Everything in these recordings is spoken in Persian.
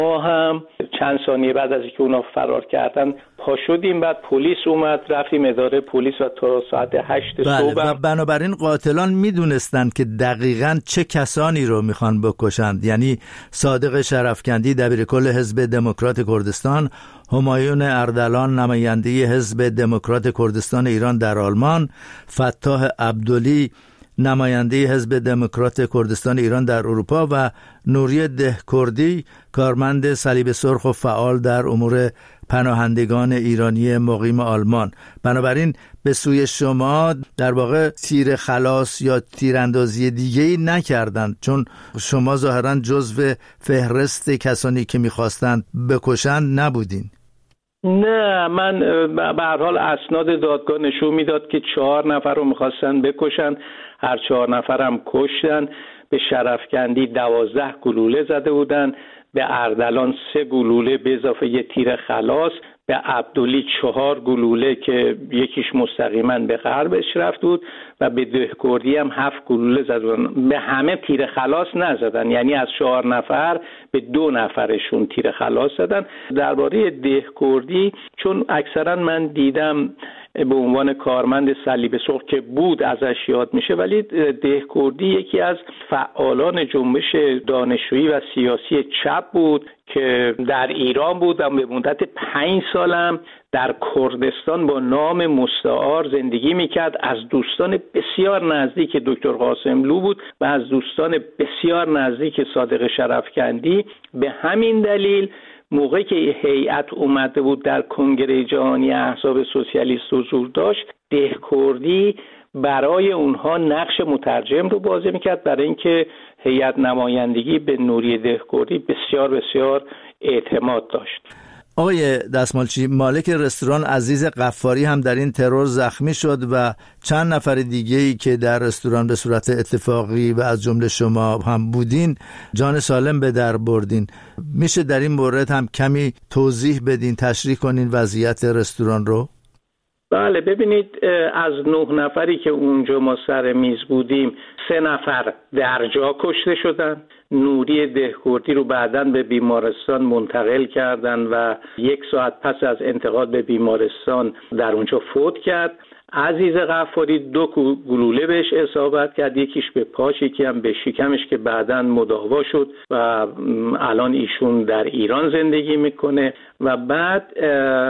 ما هم چند ثانیه بعد از اینکه اونا فرار کردن پا شدیم، بعد پلیس اومد، رفتیم اداره پلیس و تا ساعت 8 صبح. و بنابراین قاتلان میدونستند که دقیقاً چه کسانی رو میخوان بکشند، یعنی صادق شرفکندی دبیرکل حزب دموکرات کردستان، همایون اردلان نماینده حزب دموکرات کردستان ایران در آلمان، فتاح عبدلی نماینده حزب دموکرات کردستان ایران در اروپا و نوری دهکردی کارمند صلیب سرخ و فعال در امور پناهندگان ایرانی مقیم آلمان. بنابراین به سوی شما در واقع تیر خلاص یا تیراندازی دیگه‌ای نکردند، چون شما ظاهراً جزو فهرست کسانی که می‌خواستند بکشند نبودین. نه، من به هر حال اسناد دادگاه نشون میداد که 4 نفر رو میخواستن بکشن، هر 4 نفر هم کشتن. به شرفکندی 12 گلوله زده بودن، به اردلان 3 گلوله به اضافه یه تیر خلاص، به عبدلی 4 گلوله که یکیش مستقیما به غربش رفت بود و به دهکردی هم 7 گلوله زدن. به همه تیر خلاص نزدن، یعنی از 4 نفر به 2 نفرشون تیر خلاص زدن. درباره دهکردی چون اکثرا من دیدم به عنوان کارمند صلیب سرخ که بود ازش یاد میشه، ولی دهکردی یکی از فعالان جنبش دانشجویی و سیاسی چپ بود که در ایران بود و به مدت 5 سالم در کردستان با نام مستعار زندگی میکرد. از دوستان بسیار نزدیک دکتر قاسملو بود و از دوستان بسیار نزدیک صادق شرفکندی. به همین دلیل موقعی که هیئت اومده بود در کنگره جهانی احزاب سوسیالیست حضور داشت، دهکردی برای اونها نقش مترجم رو بازی میکرد، برای اینکه هیئت نمایندگی به نوری دهکردی بسیار بسیار اعتماد داشت. آقای دستمالچی، مالک رستوران عزیز غفاری هم در این ترور زخمی شد و چند نفر دیگه‌ای که در رستوران به صورت اتفاقی و از جمله شما هم بودین جان سالم به در بردین. میشه در این مورد هم کمی توضیح بدین، تشریح کنین وضعیت رستوران رو؟ بله، ببینید از 9 نفری که اونجا ما سر میز بودیم 3 نفر در جا کشته شدن. نوری دهکردی رو بعداً به بیمارستان منتقل کردن و 1 ساعت پس از انتقال به بیمارستان در اونجا فوت کرد. عزیز غفاری 2 گلوله بهش اصابت کرد، یکیش به پاش، یکی هم به شکمش که بعداً مداوا شد و الان ایشون در ایران زندگی میکنه. و بعد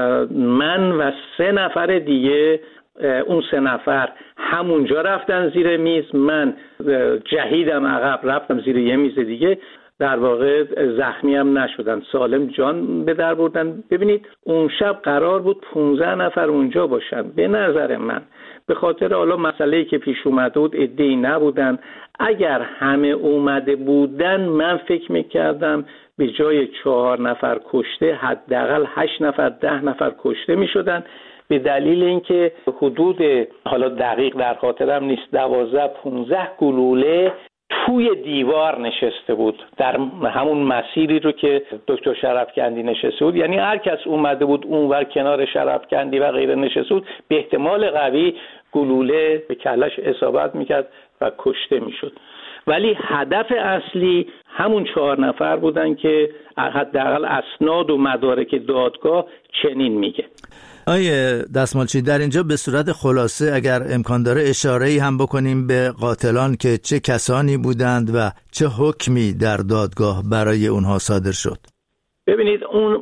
من و 3 نفر دیگه، اون 3 نفر همونجا رفتن زیر میز، من جهیدم عقب رفتم زیر یه میز دیگه، در واقع زخمی هم نشدن، سالم جان به در بردن. ببینید اون شب قرار بود 15 نفر اونجا باشن. به نظر من به خاطر حالا مسئله‌ای که پیش اومده بود عده‌ای نبودن. اگر همه اومده بودن من فکر میکردم به جای 4 نفر کشته حداقل 8 نفر 10 نفر کشته میشدن، به دلیل اینکه حدود، حالا دقیق در خاطرم نیست، 12-15 گلوله توی دیوار نشسته بود، در همون مسیری رو که دکتر شرفکندی نشسته بود. یعنی هر کس اومده بود اونور کنار شرفکندی و غیره نشسته بود، به احتمال قوی گلوله به کلش اصابت میکرد و کشته میشد. ولی هدف اصلی همون 4 نفر بودن که حداقل اسناد و مدارک دادگاه چنین میگه. آیه دستمالچی، در اینجا به صورت خلاصه اگر امکان داره اشاره‌ای هم بکنیم به قاتلان که چه کسانی بودند و چه حکمی در دادگاه برای اونها صادر شد. ببینید اون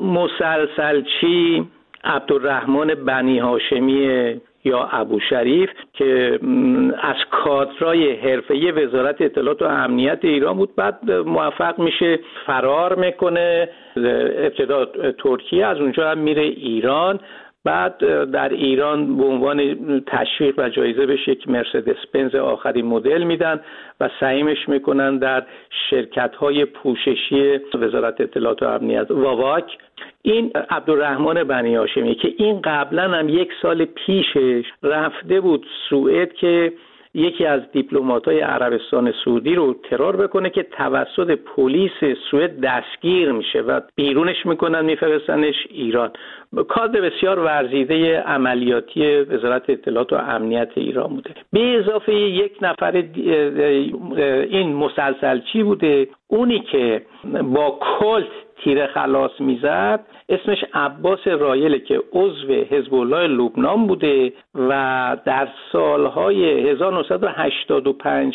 مسلسلچی عبدالرحمن بنی هاشمی یا ابوشریف که از کادرای حرفه‌ای وزارت اطلاعات و امنیت ایران بود، بعد موفق میشه فرار میکنه، ابتدا ترکیه، از اونجا هم میره ایران. بعد در ایران به عنوان تشویق و جایزه بهش یک مرسدس بنز آخرین مدل میدن و سعیمش میکنن در شرکت‌های پوششی وزارت اطلاعات و امنیت واواک. این عبدالرحمن بنی هاشمی که این قبلا هم 1 سال پیشش رفته بود سوئد که یکی از دیپلمات‌های عربستان سعودی رو ترور بکنه که توسط پلیس سوئد دستگیر میشه و بیرونش میکنن میفرستنش ایران. کادر بسیار ورزیده عملیاتی وزارت اطلاعات و امنیت ایران بوده. به اضافه 1 نفر این مسلسلچی بوده، اونی که با کلت تیر خلاص میزد اسمش عباس رایله که عضو حزب الله لبنان بوده و در سالهای 1985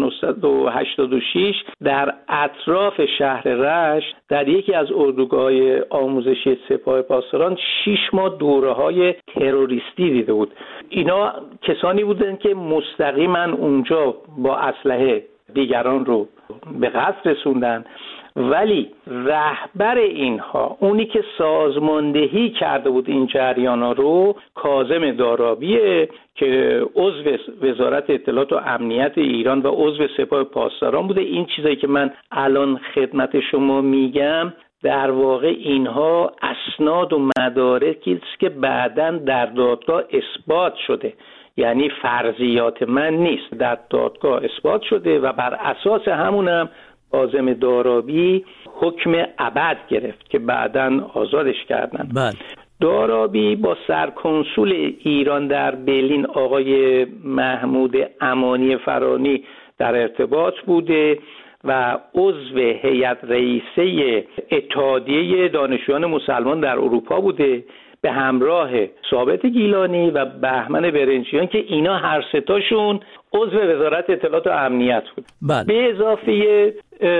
1986 در اطراف شهر رشت در یکی از اردوگاه‌های آموزشی سپاه پاسداران 6 ماه دوره‌های تروریستی دیده بود. اینا کسانی بودند که مستقیما اونجا با اسلحه دیگران رو به قتل رسوندن، ولی رهبر اینها، اونی که سازماندهی کرده بود این جریانا رو، کاظم دارابیه که عضو وزارت اطلاعات و امنیت ایران و عضو سپاه پاسداران بوده. این چیزایی که من الان خدمت شما میگم در واقع اینها اسناد و مدارکی است که بعداً در دادگاه اثبات شده، یعنی فرضیات من نیست، در دادگاه اثبات شده و بر اساس همونم کاظم دارابی حکم ابد گرفت که بعداً آزادش کردن. بله. دارابی با سرکنسول ایران در برلین آقای محمود امانی فرانی در ارتباط بوده و عضو هیئت رئیسه اتحادیه دانشجویان مسلمان در اروپا بوده به همراه ثابت گیلانی و بهمن برنجیان که اینا هر سه تاشون عضو وزارت اطلاعات و امنیت بود. بله. به اضافه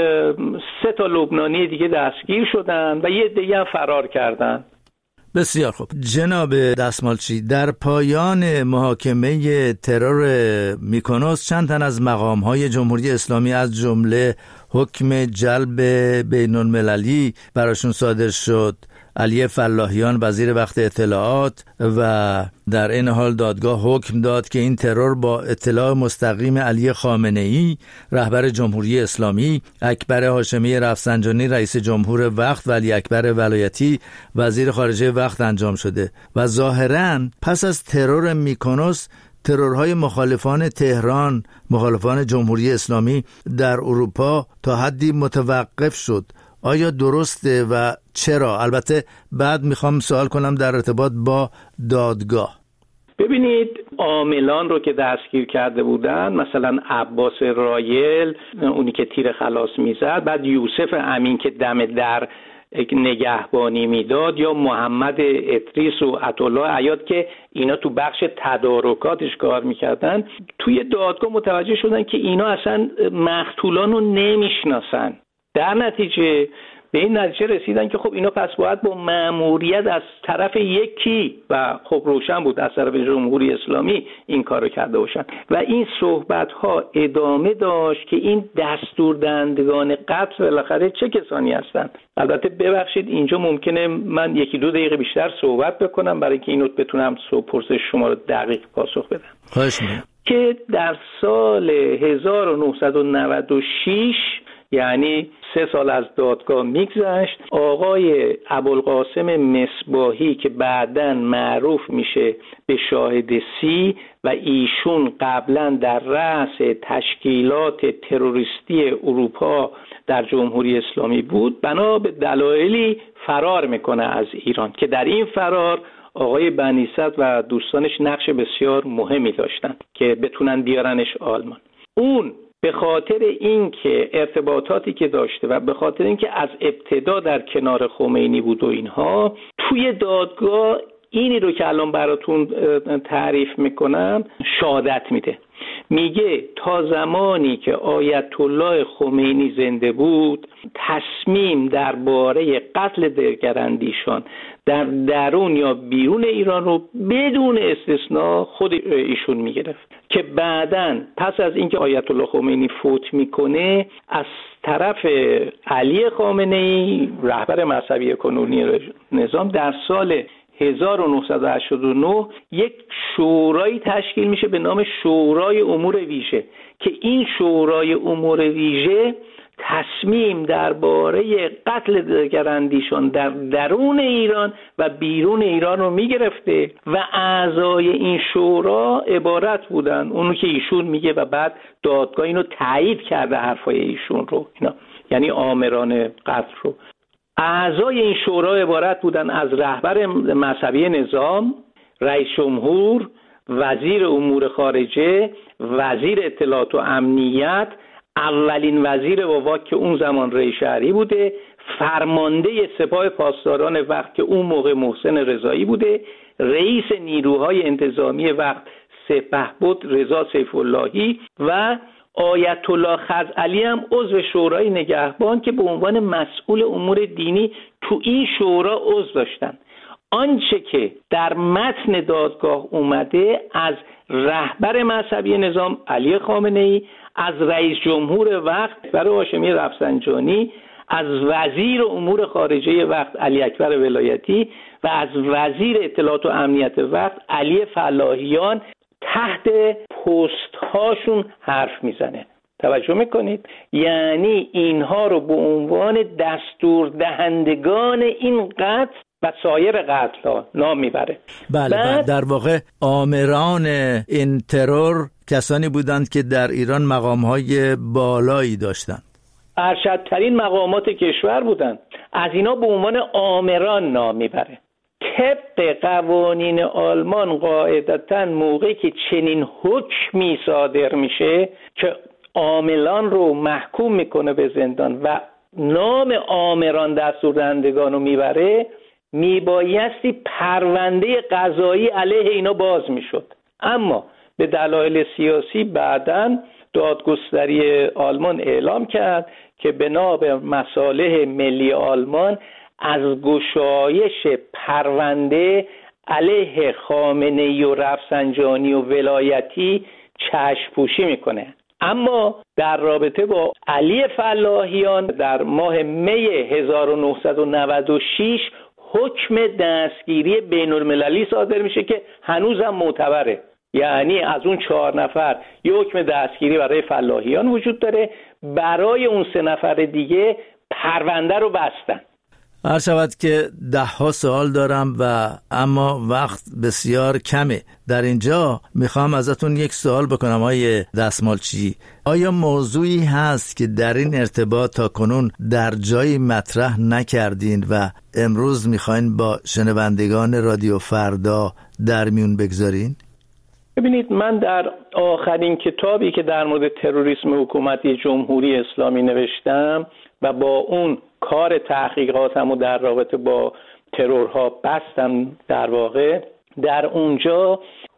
3 تا لبنانی دیگه دستگیر شدن و یه دیگه هم فرار کردن. بسیار خوب جناب دستمالچی، در پایان محاکمه ترور میکنوس چند تن از مقام‌های جمهوری اسلامی از جمله حکم جلب بین‌المللی براشون صادر شد. علی فلاحیان وزیر وقت اطلاعات و در این حال دادگاه حکم داد که این ترور با اطلاع مستقیم علی خامنه‌ای رهبر جمهوری اسلامی، اکبر هاشمی رفسنجانی رئیس جمهور وقت و علی اکبر ولایتی وزیر خارجه وقت انجام شده و ظاهراً پس از ترور میکنوس ترورهای مخالفان تهران، مخالفان جمهوری اسلامی در اروپا تا حدی متوقف شد. آیا درسته و چرا؟ البته بعد میخوام سوال کنم در ارتباط با دادگاه. ببینید عاملان رو که دستگیر کرده بودن، مثلا عباس رایل اونی که تیر خلاص میزد، بعد یوسف امین که دم در نگهبانی میداد، یا محمد ادریس و عطاالله عیاد که اینا تو بخش تدارکاتش کار میکردن، توی دادگاه متوجه شدن که اینا اصلا مقتولان رو نمیشناسن. در نتیجه به این نتیجه رسیدن که خب اینا پس باید با مأموریت از طرف یکی و خب روشن بود از طرف جمهوری اسلامی این کارو کرده باشن و این صحبت‌ها ادامه داشت که این دستوردهندگان قتل بالاخره چه کسانی هستند. البته ببخشید اینجا ممکنه من 1-2 دقیقه بیشتر صحبت بکنم برای که اینو بتونم پرسش شما رو دقیق پاسخ بدم. خواهش می‌کنم. که در سال 1996 یعنی 3 سال از دادگاه میگذشت، آقای ابوالقاسم مصباحی که بعداً معروف میشه به شاهد سی و ایشون قبلا در رأس تشکیلات تروریستی اروپا در جمهوری اسلامی بود، بنا به دلایلی فرار میکنه از ایران که در این فرار آقای بنی‌صدر و دوستانش نقش بسیار مهمی داشتن که بتونن بیارنش آلمان. اون به خاطر اینکه ارتباطاتی که داشته و به خاطر اینکه از ابتدا در کنار خمینی بود و اینها، توی دادگاه اینی رو که الان براتون تعریف میکنم شهادت میده. میگه تا زمانی که آیت الله خمینی زنده بود تصمیم درباره قتل دگراندیشان در درون یا بیرون ایران رو بدون استثناء خود ایشون میگرفت که بعداً پس از اینکه آیت الله خمینی فوت میکنه از طرف علی خامنه‌ای رهبر مذهبی کنونی نظام در سال 1989 یک شورایی تشکیل میشه به نام شورای امور ویژه که این شورای امور ویژه تصمیم درباره قتل دگراندیشان در درون ایران و بیرون ایران رو میگرفته و اعضای این شورا عبارت بودن اونو که ایشون میگه و بعد دادگاه اینو تایید کرده حرفای ایشون رو، اینا یعنی آمران قتل رو. اعضای این شورا عبارت بودن از رهبر مذهبی نظام، رئیس جمهور، وزیر امور خارجه، وزیر اطلاعات و امنیت، اولین وزیر واواک که اون زمان ری شهری بوده، فرمانده سپاه پاسداران وقت که اون موقع محسن رضایی بوده، رئیس نیروهای انتظامی وقت سپهبد رضا سیف اللهی و آیت الله خزعلی هم عضو شورای نگهبان که به عنوان مسئول امور دینی تو این شورا عضو داشتن. آنچه که در متن دادگاه اومده از رهبر مذهبی نظام علی خامنه‌ای، از رئیس جمهور وقت برای هاشمی رفسنجانی، از وزیر امور خارجه وقت علی اکبر ولایتی و از وزیر اطلاعات و امنیت وقت علی فلاحیان تحت پست هاشون حرف میزنه. توجه میکنید؟ یعنی اینها رو به عنوان دستور دهندگان این قتل و سایر قتل ها نام میبره. بله، در واقع آمران این ترور کسانی بودند که در ایران مقام‌های بالایی داشتند، ارشدترین مقامات کشور بودند. از اینا به عنوان آمران نام میبره. طبق قوانین آلمان قاعدتاً موقعی که چنین حکمی صادر میشه که عاملان رو محکوم میکنه به زندان و نام آمران دستوردهندگان رو میبره، میبایستی پرونده قضایی علیه اینا باز میشد. اما به دلایل سیاسی بعداً دادگستری آلمان اعلام کرد که بنا به مصالح ملی آلمان از گشایش پرونده علیه خامنه‌ای و رفسنجانی و ولایتی چشم پوشی میکنه. اما در رابطه با علی فلاحیان در ماه می 1996 حکم دستگیری بین المللی صادر میشه که هنوزم معتبره. یعنی از اون 4 نفر یک حکم دستگیری برای فلاحیان وجود داره، برای اون 3 نفر دیگه پرونده رو بستن. هر شود که 10 سوال دارم و اما وقت بسیار کمه. در اینجا میخوام ازتون یک سوال بکنم آقای دستمالچی. آیا موضوعی هست که در این ارتباط تا کنون در جایی مطرح نکردین و امروز میخواین با شنوندگان رادیو فردا در میون بگذارین؟ ببینید، من در آخرین کتابی که در مورد تروریسم حکومتی جمهوری اسلامی نوشتم و با اون کار تحقیقاتم و در رابطه با ترورها بستم، در واقع در اونجا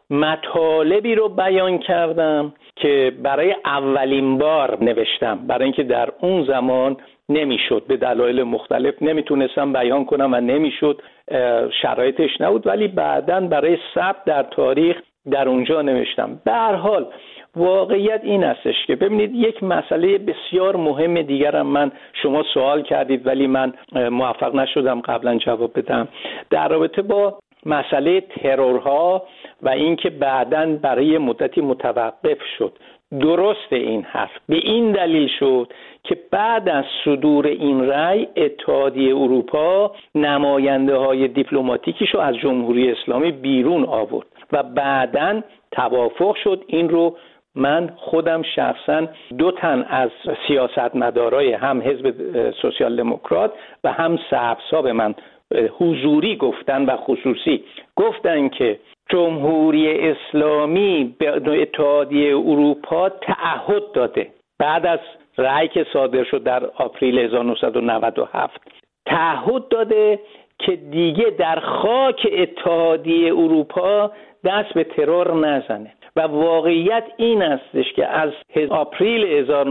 مطالبی رو بیان کردم که برای اولین بار نوشتم، برای اینکه در اون زمان نمیشد، به دلایل مختلف نمیتونستم بیان کنم و نمیشد، شرایطش نبود، ولی بعداً برای ثبت در تاریخ در اونجا نوشتم. به هر حال واقعیت این هستش که ببینید یک مسئله بسیار مهم دیگرم من شما سوال کردید ولی من موفق نشدم قبلا جواب بدم در رابطه با مسئله ترورها و اینکه بعداً برای مدتی متوقف شد. درست این حرف به این دلیل شد که بعد از صدور این رأی اتحادیه اروپا نماینده های دیپلماتیکیشو از جمهوری اسلامی بیرون آورد و بعداً توافق شد. این رو من خودم شخصا 2 تن از سیاستمدارای هم حزب سوسیال دموکرات و هم سبزها به من حضوری گفتن و خصوصی گفتن که جمهوری اسلامی به اتحادیه اروپا تعهد داده بعد از رأی که صادر شد در آپریل 1997 تعهد داده که دیگه در خاک اتحادیه اروپا دست به ترور نزنه و واقعیت این استش که از آپریل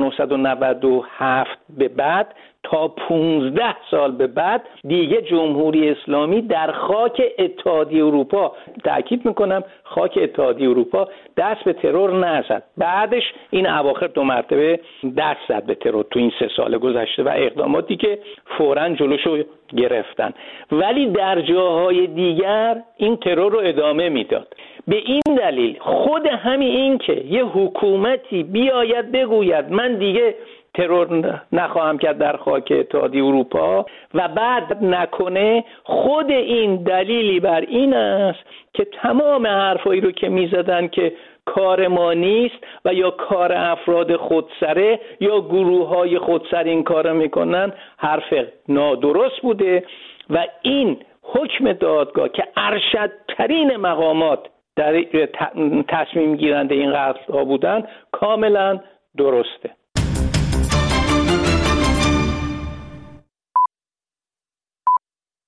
1997 به بعد تا 15 سال به بعد دیگه جمهوری اسلامی در خاک اتحادیه اروپا، تأکید میکنم خاک اتحادیه اروپا، دست به ترور نزد. بعدش این اواخر 2 مرتبه دست زد به ترور تو این 3 سال گذشته و اقداماتی که فوراً جلوشو گرفتن، ولی در جاهای دیگر این ترور رو ادامه میداد. به این دلیل خود همین این که یه حکومتی بیاید بگوید من دیگه ترور نخواهم کرد در خاک اتحادیه اروپا و بعد نکنه، خود این دلیلی بر این است که تمام حرفایی رو که میزدن که کار ما نیست و یا کار افراد خودسره یا گروه‌های خودسر این کار میکنن حرف نادرست بوده و این حکم دادگاه که ارشدترین مقامات در تصمیم گیرنده این قتل ها بودن کاملا درسته.